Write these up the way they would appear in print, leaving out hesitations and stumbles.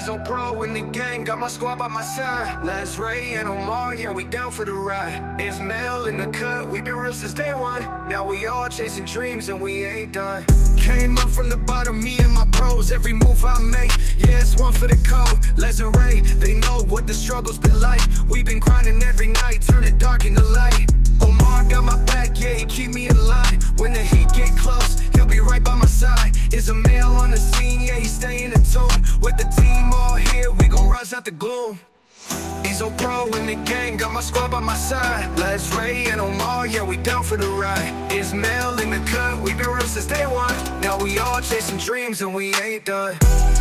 Izzo Pro in the gang, got my squad by my side. Les Ray and Omar, yeah, we down for the ride. It's Mel in the cut, we been real since day one. Now we all chasing dreams and we ain't done. Came up from the bottom, me and my bros. Every move I make, yeah, it's one for the code. Les and Ray, they know what the struggle's been like. We been grinding every night, turn it dark into light. Omar got my back, yeah, he keep me in line. When the heat get close, he'll be right by my side. Is a male on the scene, yeah, he's staying in tune. With the team all here, we gon' rise out the gloom. Izzo Pro in the gang, got my squad by my side. Les Ray and Omar, yeah, we down for the ride. It's Mel in the cut, we been real since day one. Now we all chasing dreams and we ain't done.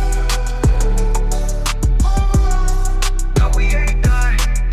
No, we ain't done.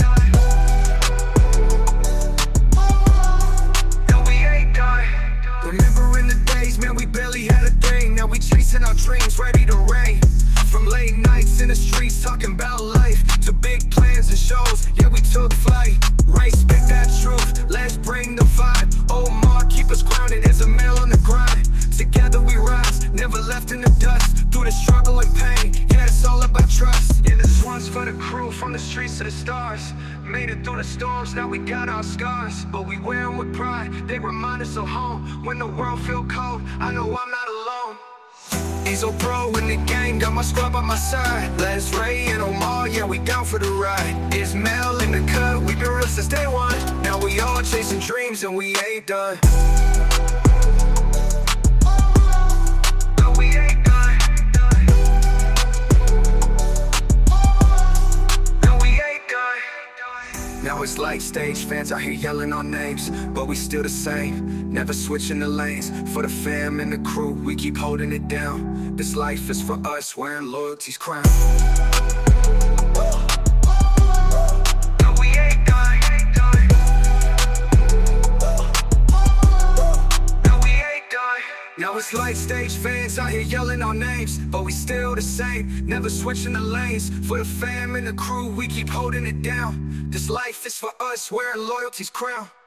No, we ain't done. Remembering the days, man, we barely had a thing. Now we chasing our dreams, ready to reign. From late nights in the streets, talking about life, to big plans and shows, yeah, we took flight. Ray, spit that truth, let's bring the vibe. Omar, keep us grounded as a male on the grind. Together we rise, never left in the dust. Through the struggle and pain, yeah, it's all about trust. Yeah, this one's for the crew, from the streets to the stars. Made it through the storms, now we got our scars. But we wear them with pride, they remind us of home. When the world feel cold, I know I'm not alone. Izzo Pro in the gang, got my squad by my side. Les Ray and Omar, yeah, we down for the ride. It's Mel in the cut, we been real since day one. Now we all chasing dreams and we ain't done. No, we ain't done. No, we ain't done. Now it's like stage fans out here yelling our names, but we still the same, never switching the lanes. For the fam and the crew, we keep holding it down. This life is for us, wearing loyalty's crown. No, we ain't done. No, we ain't done. Now it's like stage fans out here yelling our names, but we still the same, never switching the lanes. For the fam and the crew, we keep holding it down. This life is for us, wearing loyalty's crown.